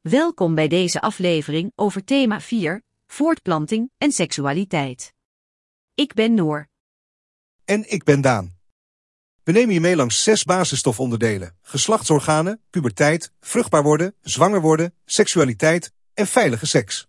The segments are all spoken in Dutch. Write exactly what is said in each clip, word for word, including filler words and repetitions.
Welkom bij deze aflevering over thema vier, voortplanting en seksualiteit. Ik ben Noor. En ik ben Daan. We nemen je mee langs zes basisstofonderdelen: geslachtsorganen, puberteit, vruchtbaar worden, zwanger worden, seksualiteit en veilige seks.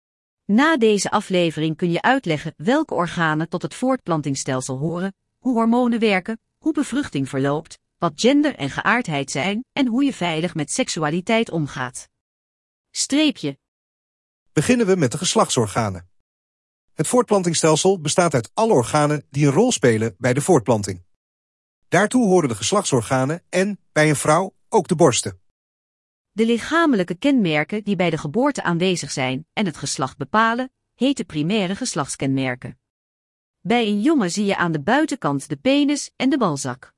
Na deze aflevering kun je uitleggen welke organen tot het voortplantingsstelsel horen, hoe hormonen werken, hoe bevruchting verloopt, wat gender en geaardheid zijn en hoe je veilig met seksualiteit omgaat. Streepje. Beginnen we met de geslachtsorganen. Het voortplantingsstelsel bestaat uit alle organen die een rol spelen bij de voortplanting. Daartoe horen de geslachtsorganen en, bij een vrouw, ook de borsten. De lichamelijke kenmerken die bij de geboorte aanwezig zijn en het geslacht bepalen, heten primaire geslachtskenmerken. Bij een jongen zie je aan de buitenkant de penis en de balzak.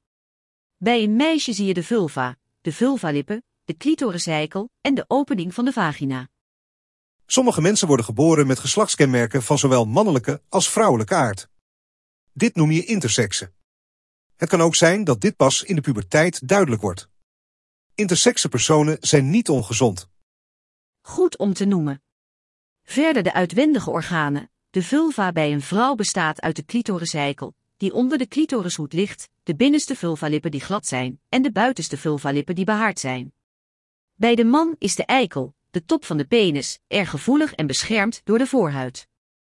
Bij een meisje zie je de vulva, de vulvalippen, de clitoriseikel en de opening van de vagina. Sommige mensen worden geboren met geslachtskenmerken van zowel mannelijke als vrouwelijke aard. Dit noem je intersexe. Het kan ook zijn dat dit pas in de puberteit duidelijk wordt. Intersexe personen zijn niet ongezond. Goed om te noemen. Verder de uitwendige organen. De vulva bij een vrouw bestaat uit de clitoriseikel, die onder de clitorishoed ligt, de binnenste vulvalippen die glad zijn en de buitenste vulvalippen die behaard zijn. Bij de man is de eikel, de top van de penis, erg gevoelig en beschermd door de voorhuid.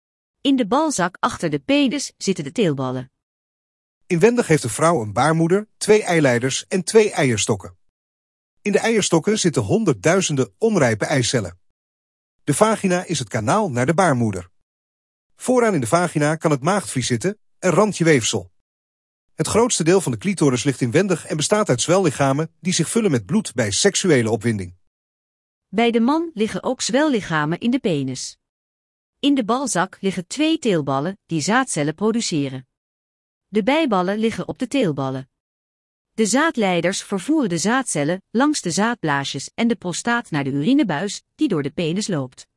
In de balzak achter de penis zitten de teelballen. Inwendig heeft de vrouw een baarmoeder, twee eileiders en twee eierstokken. In de eierstokken zitten honderdduizenden onrijpe eicellen. De vagina is het kanaal naar de baarmoeder. Vooraan in de vagina kan het maagdvlies zitten, een randje weefsel. Het grootste deel van de clitoris ligt inwendig en bestaat uit zwellichamen die zich vullen met bloed bij seksuele opwinding. Bij de man liggen ook zwellichamen in de penis. In de balzak liggen twee teelballen die zaadcellen produceren. De bijballen liggen op de teelballen. De zaadleiders vervoeren de zaadcellen langs de zaadblaasjes en de prostaat naar de urinebuis die door de penis loopt.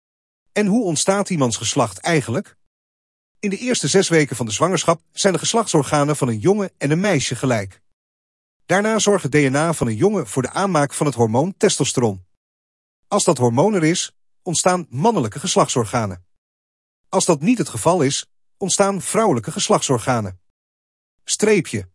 En hoe ontstaat iemands geslacht eigenlijk? In de eerste zes weken van de zwangerschap zijn de geslachtsorganen van een jongen en een meisje gelijk. Daarna zorgt het D N A van een jongen voor de aanmaak van het hormoon testosteron. Als dat hormoon er is, ontstaan mannelijke geslachtsorganen. Als dat niet het geval is, ontstaan vrouwelijke geslachtsorganen. Streepje.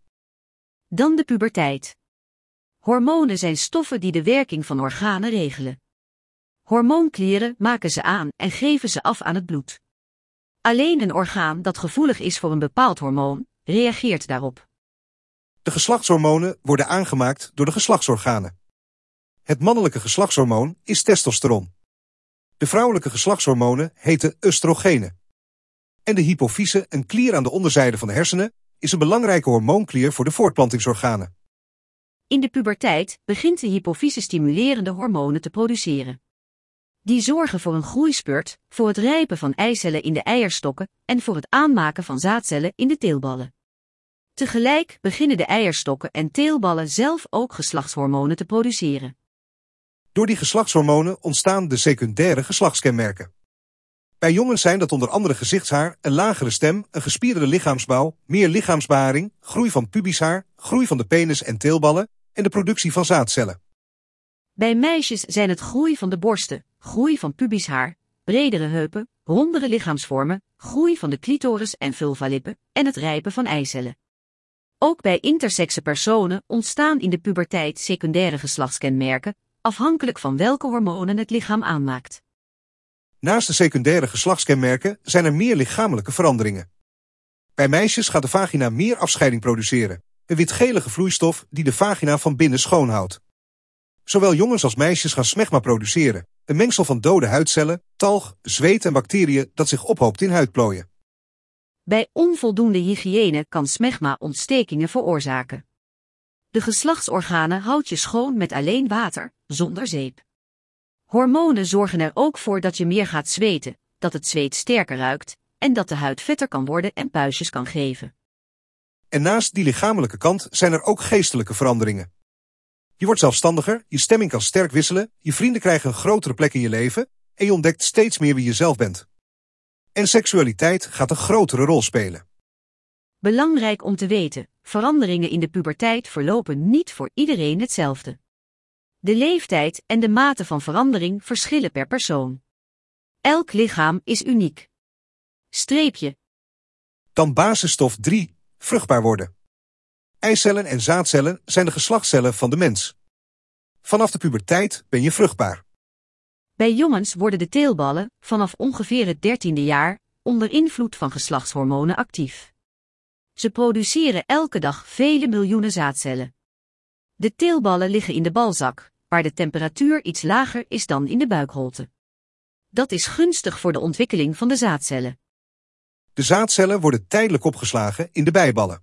Dan de puberteit. Hormonen zijn stoffen die de werking van organen regelen. Hormoonklieren maken ze aan en geven ze af aan het bloed. Alleen een orgaan dat gevoelig is voor een bepaald hormoon, reageert daarop. De geslachtshormonen worden aangemaakt door de geslachtsorganen. Het mannelijke geslachtshormoon is testosteron. De vrouwelijke geslachtshormonen heten oestrogenen. En de hypofyse, een klier aan de onderzijde van de hersenen, is een belangrijke hormoonklier voor de voortplantingsorganen. In de puberteit begint de hypofyse stimulerende hormonen te produceren. Die zorgen voor een groeispurt, voor het rijpen van eicellen in de eierstokken en voor het aanmaken van zaadcellen in de teelballen. Tegelijk beginnen de eierstokken en teelballen zelf ook geslachtshormonen te produceren. Door die geslachtshormonen ontstaan de secundaire geslachtskenmerken. Bij jongens zijn dat onder andere gezichtshaar, een lagere stem, een gespierde lichaamsbouw, meer lichaamsbeharing, groei van pubishaar, groei van de penis en teelballen en de productie van zaadcellen. Bij meisjes zijn het groei van de borsten, groei van pubishaar, bredere heupen, rondere lichaamsvormen, groei van de clitoris en vulvalippen en het rijpen van eicellen. Ook bij intersexe personen ontstaan in de puberteit secundaire geslachtskenmerken, afhankelijk van welke hormonen het lichaam aanmaakt. Naast de secundaire geslachtskenmerken zijn er meer lichamelijke veranderingen. Bij meisjes gaat de vagina meer afscheiding produceren, een witgelige vloeistof die de vagina van binnen schoonhoudt. Zowel jongens als meisjes gaan smegma produceren, een mengsel van dode huidcellen, talg, zweet en bacteriën dat zich ophoopt in huidplooien. Bij onvoldoende hygiëne kan smegma ontstekingen veroorzaken. De geslachtsorganen houd je schoon met alleen water, zonder zeep. Hormonen zorgen er ook voor dat je meer gaat zweten, dat het zweet sterker ruikt en dat de huid vetter kan worden en puistjes kan geven. En naast die lichamelijke kant zijn er ook geestelijke veranderingen. Je wordt zelfstandiger, je stemming kan sterk wisselen, je vrienden krijgen een grotere plek in je leven en je ontdekt steeds meer wie je zelf bent. En seksualiteit gaat een grotere rol spelen. Belangrijk om te weten, veranderingen in de puberteit verlopen niet voor iedereen hetzelfde. De leeftijd en de mate van verandering verschillen per persoon. Elk lichaam is uniek. Streepje. Dan basisstof drie, vruchtbaar worden. Eicellen en zaadcellen zijn de geslachtscellen van de mens. Vanaf de puberteit ben je vruchtbaar. Bij jongens worden de teelballen, vanaf ongeveer het dertiende jaar, onder invloed van geslachtshormonen actief. Ze produceren elke dag vele miljoenen zaadcellen. De teelballen liggen in de balzak, waar de temperatuur iets lager is dan in de buikholte. Dat is gunstig voor de ontwikkeling van de zaadcellen. De zaadcellen worden tijdelijk opgeslagen in de bijballen.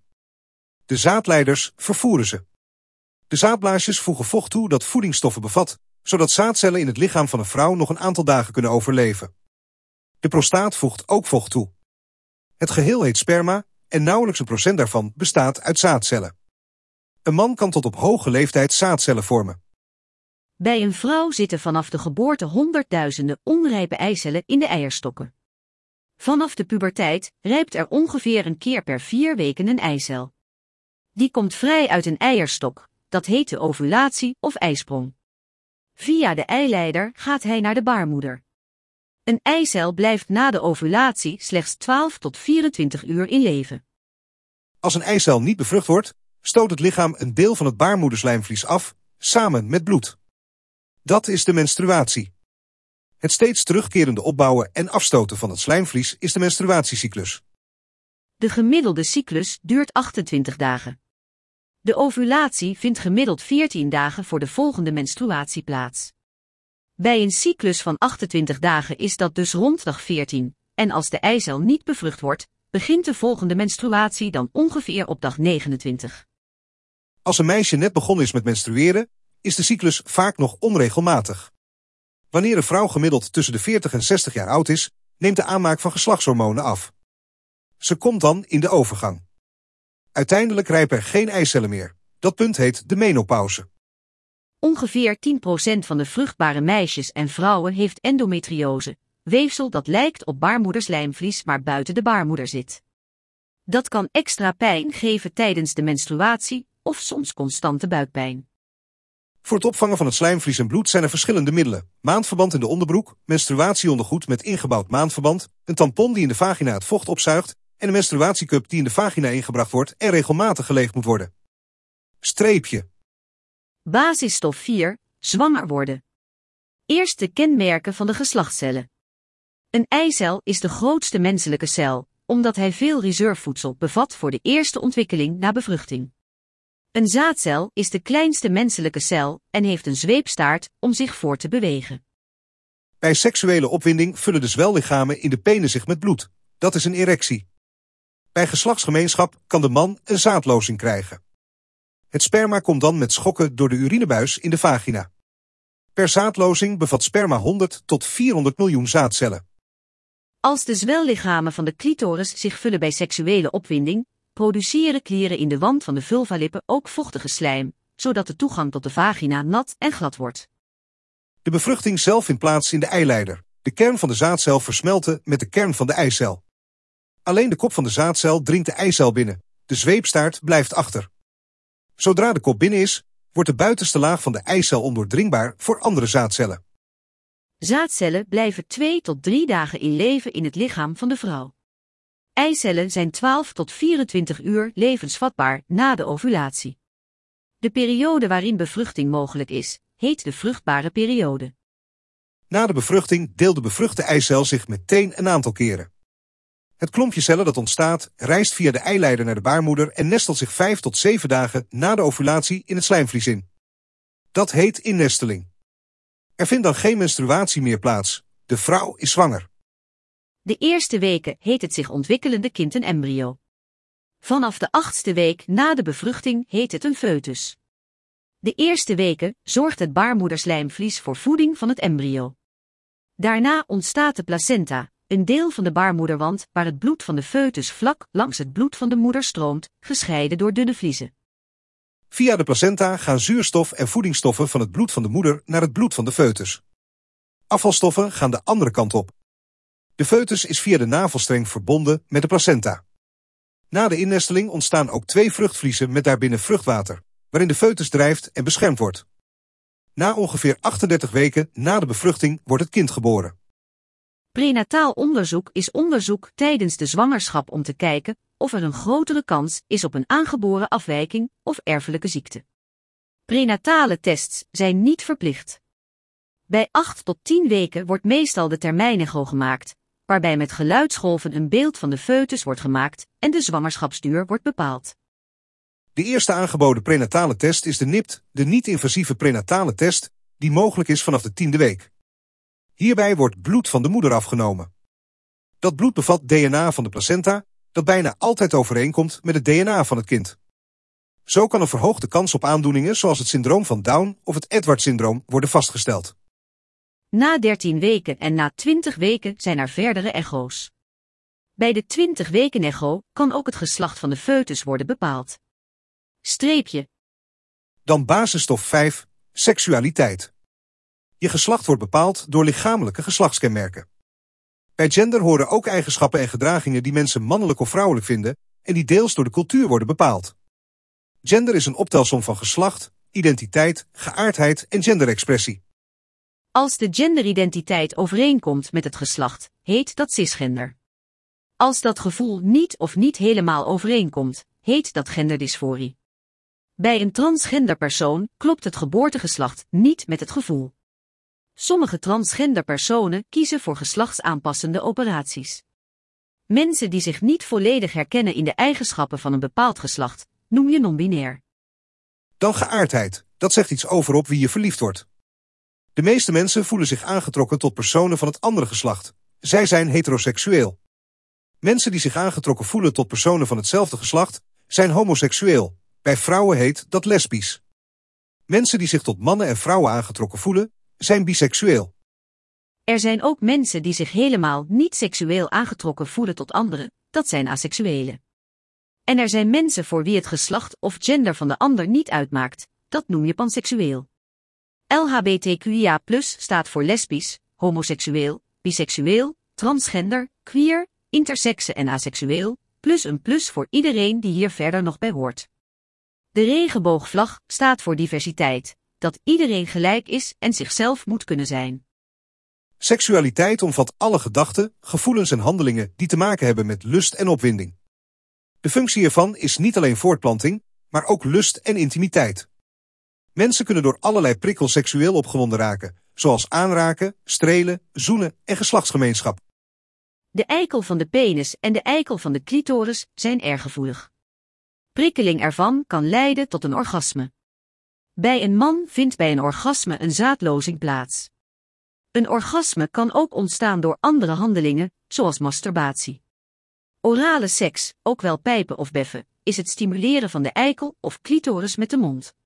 De zaadleiders vervoeren ze. De zaadblaasjes voegen vocht toe dat voedingsstoffen bevat, zodat zaadcellen in het lichaam van een vrouw nog een aantal dagen kunnen overleven. De prostaat voegt ook vocht toe. Het geheel heet sperma en nauwelijks een procent daarvan bestaat uit zaadcellen. Een man kan tot op hoge leeftijd zaadcellen vormen. Bij een vrouw zitten vanaf de geboorte honderdduizenden onrijpe eicellen in de eierstokken. Vanaf de puberteit rijpt er ongeveer een keer per vier weken een eicel. Die komt vrij uit een eierstok, dat heet de ovulatie of eisprong. Via de eileider gaat hij naar de baarmoeder. Een eicel blijft na de ovulatie slechts twaalf tot vierentwintig uur in leven. Als een eicel niet bevrucht wordt, stoot het lichaam een deel van het baarmoederslijmvlies af, samen met bloed. Dat is de menstruatie. Het steeds terugkerende opbouwen en afstoten van het slijmvlies is de menstruatiecyclus. De gemiddelde cyclus duurt achtentwintig dagen. De ovulatie vindt gemiddeld veertien dagen voor de volgende menstruatie plaats. Bij een cyclus van achtentwintig dagen is dat dus rond dag veertien, en als de eicel niet bevrucht wordt, begint de volgende menstruatie dan ongeveer op dag negenentwintig. Als een meisje net begonnen is met menstrueren, is de cyclus vaak nog onregelmatig. Wanneer een vrouw gemiddeld tussen de veertig en zestig jaar oud is, neemt de aanmaak van geslachtshormonen af. Ze komt dan in de overgang. Uiteindelijk rijpen er geen eicellen meer. Dat punt heet de menopauze. Ongeveer tien procent van de vruchtbare meisjes en vrouwen heeft endometriose, weefsel dat lijkt op baarmoederslijmvlies maar buiten de baarmoeder zit. Dat kan extra pijn geven tijdens de menstruatie of soms constante buikpijn. Voor het opvangen van het slijmvlies en bloed zijn er verschillende middelen. Maandverband in de onderbroek, menstruatieondergoed met ingebouwd maandverband, een tampon die in de vagina het vocht opzuigt en een menstruatiecup die in de vagina ingebracht wordt en regelmatig geleegd moet worden. Streepje. Basisstof vier, zwanger worden. Eerste kenmerken van de geslachtscellen. Een eicel is de grootste menselijke cel, omdat hij veel reservevoedsel bevat voor de eerste ontwikkeling na bevruchting. Een zaadcel is de kleinste menselijke cel en heeft een zweepstaart om zich voor te bewegen. Bij seksuele opwinding vullen de zwellichamen in de penis zich met bloed. Dat is een erectie. Bij geslachtsgemeenschap kan de man een zaadlozing krijgen. Het sperma komt dan met schokken door de urinebuis in de vagina. Per zaadlozing bevat sperma honderd tot vierhonderd miljoen zaadcellen. Als de zwellichamen van de clitoris zich vullen bij seksuele opwinding, produceren klieren in de wand van de vulvalippen ook vochtige slijm, zodat de toegang tot de vagina nat en glad wordt. De bevruchting zelf vindt plaats in de eileider. De kern van de zaadcel versmelten met de kern van de eicel. Alleen de kop van de zaadcel dringt de eicel binnen. De zweepstaart blijft achter. Zodra de kop binnen is, wordt de buitenste laag van de eicel ondoordringbaar voor andere zaadcellen. Zaadcellen blijven twee tot drie dagen in leven in het lichaam van de vrouw. Eicellen zijn twaalf tot vierentwintig uur levensvatbaar na de ovulatie. De periode waarin bevruchting mogelijk is, heet de vruchtbare periode. Na de bevruchting deelt de bevruchte eicel zich meteen een aantal keren. Het klompje cellen dat ontstaat, reist via de eileider naar de baarmoeder en nestelt zich vijf tot zeven dagen na de ovulatie in het slijmvlies in. Dat heet innesteling. Er vindt dan geen menstruatie meer plaats. De vrouw is zwanger. De eerste weken heet het zich ontwikkelende kind een embryo. Vanaf de achtste week na de bevruchting heet het een foetus. De eerste weken zorgt het baarmoederslijmvlies voor voeding van het embryo. Daarna ontstaat de placenta, een deel van de baarmoederwand waar het bloed van de foetus vlak langs het bloed van de moeder stroomt, gescheiden door dunne vliezen. Via de placenta gaan zuurstof en voedingsstoffen van het bloed van de moeder naar het bloed van de foetus. Afvalstoffen gaan de andere kant op. De foetus is via de navelstreng verbonden met de placenta. Na de innesteling ontstaan ook twee vruchtvliezen met daarbinnen vruchtwater, waarin de foetus drijft en beschermd wordt. Na ongeveer achtendertig weken na de bevruchting wordt het kind geboren. Prenataal onderzoek is onderzoek tijdens de zwangerschap om te kijken of er een grotere kans is op een aangeboren afwijking of erfelijke ziekte. Prenatale tests zijn niet verplicht. Bij acht tot tien weken wordt meestal de termijnecho gemaakt, waarbij met geluidsgolven een beeld van de foetus wordt gemaakt en de zwangerschapsduur wordt bepaald. De eerste aangeboden prenatale test is de N I P T, de niet-invasieve prenatale test, die mogelijk is vanaf de tiende week. Hierbij wordt bloed van de moeder afgenomen. Dat bloed bevat D N A van de placenta, dat bijna altijd overeenkomt met het D N A van het kind. Zo kan een verhoogde kans op aandoeningen zoals het syndroom van Down of het Edwards-syndroom worden vastgesteld. Na dertien weken en na twintig weken zijn er verdere echo's. Bij de twintig weken echo kan ook het geslacht van de foetus worden bepaald. Streepje. Dan basisstof vijf, seksualiteit. Je geslacht wordt bepaald door lichamelijke geslachtskenmerken. Bij gender horen ook eigenschappen en gedragingen die mensen mannelijk of vrouwelijk vinden en die deels door de cultuur worden bepaald. Gender is een optelsom van geslacht, identiteit, geaardheid en genderexpressie. Als de genderidentiteit overeenkomt met het geslacht, heet dat cisgender. Als dat gevoel niet of niet helemaal overeenkomt, heet dat genderdysforie. Bij een transgender persoon klopt het geboortegeslacht niet met het gevoel. Sommige transgender personen kiezen voor geslachtsaanpassende operaties. Mensen die zich niet volledig herkennen in de eigenschappen van een bepaald geslacht, noem je non-binair. Dan geaardheid, dat zegt iets over op wie je verliefd wordt. De meeste mensen voelen zich aangetrokken tot personen van het andere geslacht. Zij zijn heteroseksueel. Mensen die zich aangetrokken voelen tot personen van hetzelfde geslacht, zijn homoseksueel. Bij vrouwen heet dat lesbisch. Mensen die zich tot mannen en vrouwen aangetrokken voelen, zijn biseksueel. Er zijn ook mensen die zich helemaal niet seksueel aangetrokken voelen tot anderen, dat zijn aseksuelen. En er zijn mensen voor wie het geslacht of gender van de ander niet uitmaakt, dat noem je panseksueel. L H B T Q I A plus, staat voor lesbisch, homoseksueel, biseksueel, transgender, queer, intersexe en aseksueel, plus een plus voor iedereen die hier verder nog bij hoort. De regenboogvlag staat voor diversiteit, dat iedereen gelijk is en zichzelf moet kunnen zijn. Seksualiteit omvat alle gedachten, gevoelens en handelingen die te maken hebben met lust en opwinding. De functie hiervan is niet alleen voortplanting, maar ook lust en intimiteit. Mensen kunnen door allerlei prikkels seksueel opgewonden raken, zoals aanraken, strelen, zoenen en geslachtsgemeenschap. De eikel van de penis en de eikel van de clitoris zijn erg gevoelig. Prikkeling ervan kan leiden tot een orgasme. Bij een man vindt bij een orgasme een zaadlozing plaats. Een orgasme kan ook ontstaan door andere handelingen, zoals masturbatie. Orale seks, ook wel pijpen of beffen, is het stimuleren van de eikel of clitoris met de mond.